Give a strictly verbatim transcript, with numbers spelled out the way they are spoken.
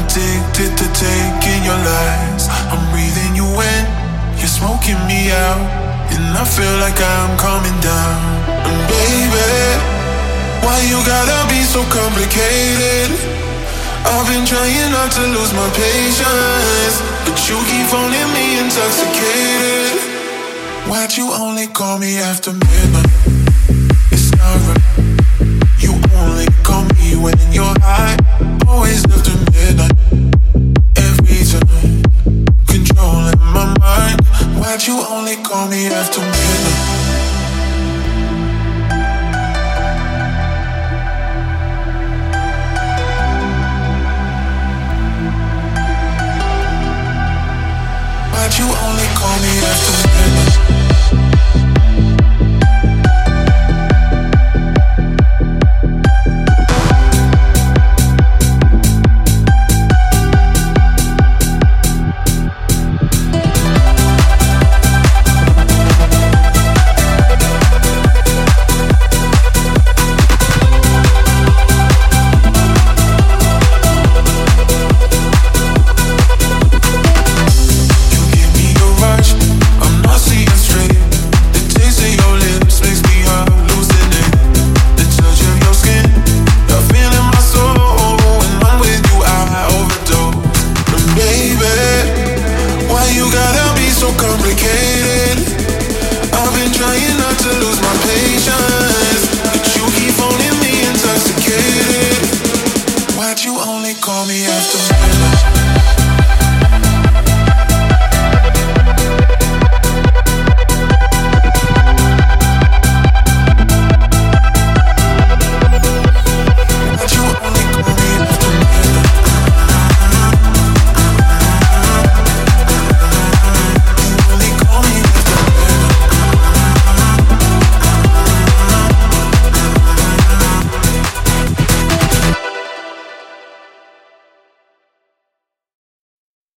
addicted to taking your lies. I'm breathing you in, you're smoking me out, and I feel like I'm coming down. And baby, why you gotta be so complicated? I've been trying not to lose my patience, but you keep phoning me intoxicated. Why'd you only call me after midnight?